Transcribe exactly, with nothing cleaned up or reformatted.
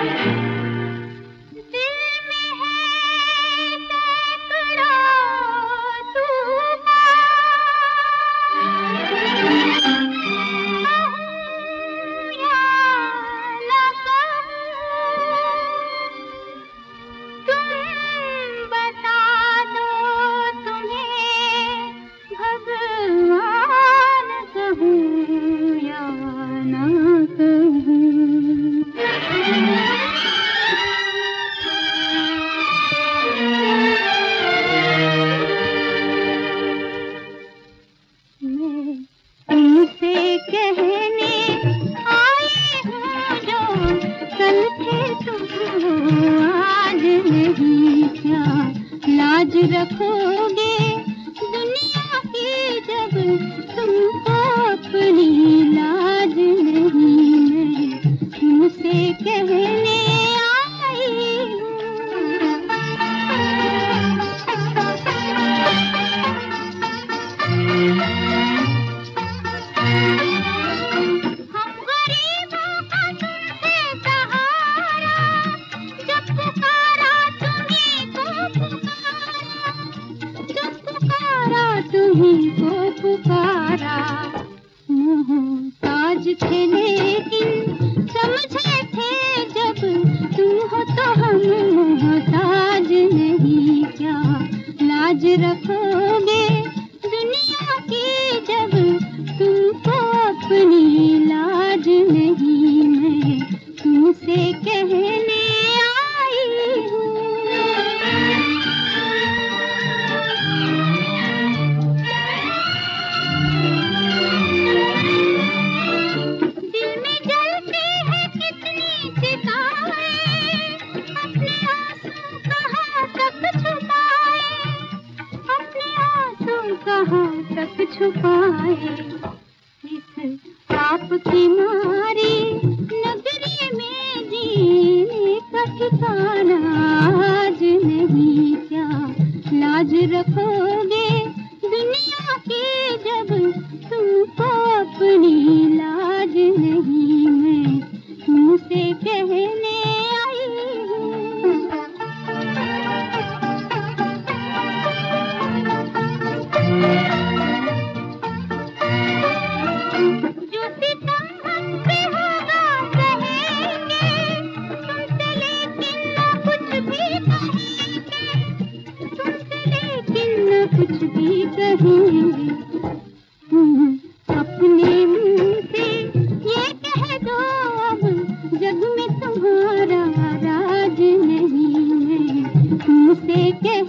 तुमसे कहने आई हूँ जो कल थे तुम आज नहीं, क्या लाज रखोगे दुनिया की जब तुमको अपनी लाज नहीं। मैं तुमसे कहने आई हूँ। तुम्हीं को पुकारा, मोहताज थे लेकिन समझे थे जब तुम हो तो हम मोहताज नहीं, क्या लाज रखोगे दुनिया की जब तुमको अपनी लाज नहीं। मैं तुमसे कहने आई हूँ। कहाँ तक छुपाए इस पाप की मारी नगरी में जीने का ठिकाना आज नहीं, क्या लाज रखोगे दुनिया की जब तुमको अपनी लाज नहीं। मैं तुमसे कहने आई हूँ। जो सितम हम पे होगा सहेंगे तुमसे, लेकिन न कुछ भी कहेंगे तुमसे, लेकिन न कुछ भी कहेंगे। तुम अपने मुंह से ये कह दो अब जग में तुम्हारा राज नहीं। मैं तुमसे कह